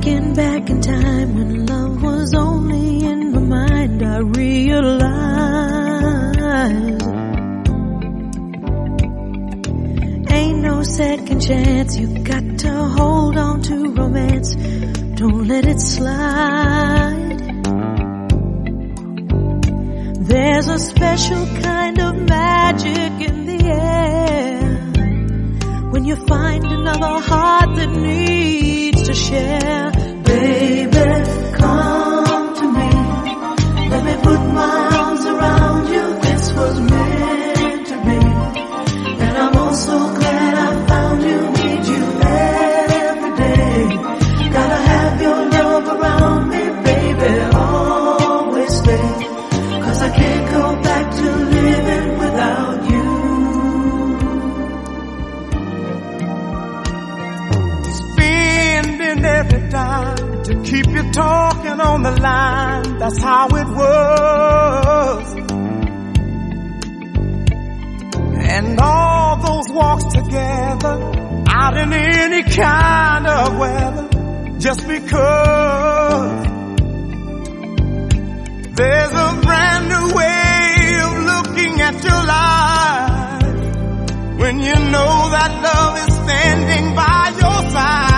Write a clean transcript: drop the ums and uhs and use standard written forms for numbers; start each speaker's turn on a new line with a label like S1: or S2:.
S1: Looking back in time when love was only in my mind, I realized ain't no second chance. You got to hold on to romance. Don't let it slide. There's a special kind of magic in the air when you find another heart that needs to share. Baby, come to me. Let me put my arms around you. This was meant to be. And I'm also glad I found you. Need you every day. Gotta have your love around me, baby. Always stay. 'Cause I can't go back to living without you.
S2: Spending every dime to keep you talking on the line. That's how it was. And all those walks together out in any kind of weather, just because there's a brand new way of looking at your life when you know that love is standing by your side.